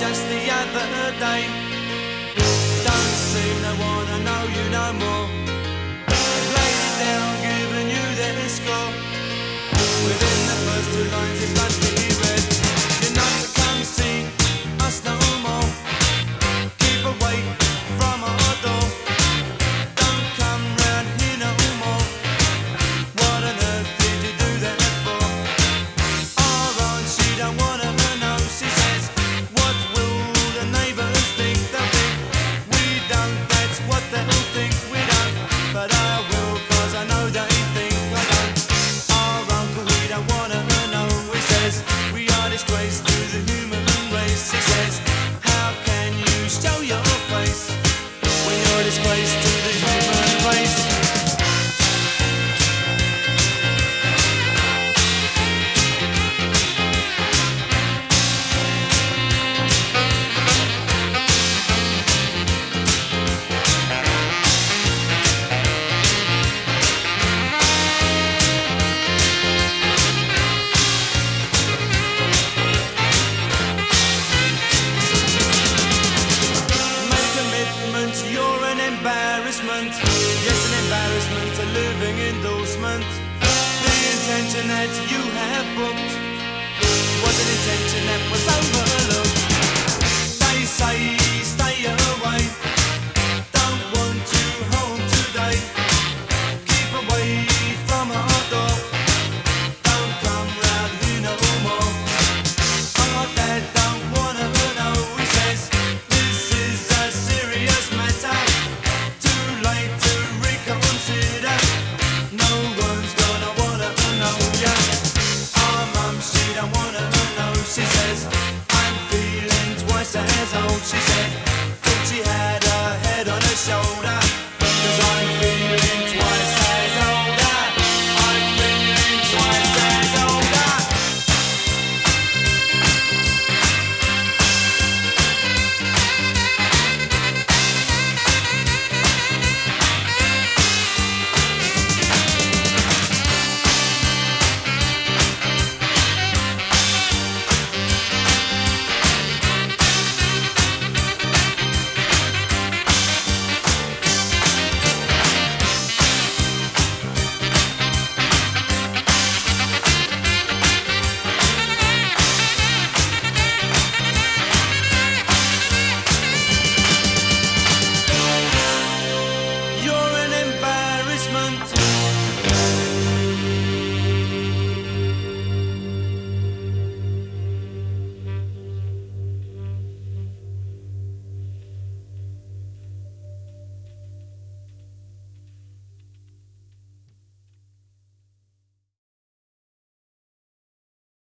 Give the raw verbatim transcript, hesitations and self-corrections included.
just the other day. Don't seem to wanna know you no more. They've laid it down, giving you their score. Within the first two lines it bluntly read, you're not to come see us no more. Keep away from our door. Don't come round here no more. What on earth did you do that for? Our aunt, she don't wanna know. She says, what will the neighbours think? They'll think we don't, that's what they'll think. We don't, but I will, cause I know they think I don't. Our uncle, we don't wanna know. He says, we are disgrace to the human race. He says, how can you show your face when you're a disgrace to the human race? You're an embarrassment, yes, an embarrassment, a living endorsement. The intention that you have booked was an intention that was overlooked. They say stay away, don't want you home today. Keep away from our door, don't come round here no more. Our dad don't wanna know, he says, this is a serious matter. Too late to reconsider. No one's gonna wanna know ya. Our mum, she don't wanna know. She says, I'm feeling twice as old. She said,